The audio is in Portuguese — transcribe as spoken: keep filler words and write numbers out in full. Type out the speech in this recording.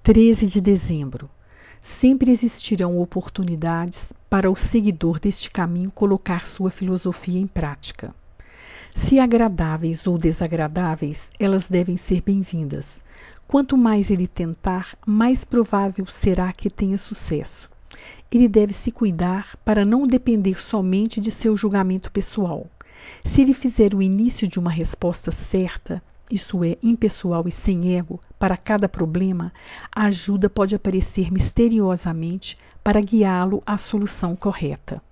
treze de dezembro. Sempre existirão oportunidades para o seguidor deste caminho colocar sua filosofia em prática. Se agradáveis ou desagradáveis, elas devem ser bem-vindas. Quanto mais ele tentar, mais provável será que tenha sucesso. Ele deve se cuidar para não depender somente de seu julgamento pessoal. Se ele fizer o início de uma resposta certa, isso é, impessoal e sem ego, para cada problema, a ajuda pode aparecer misteriosamente para guiá-lo à solução correta.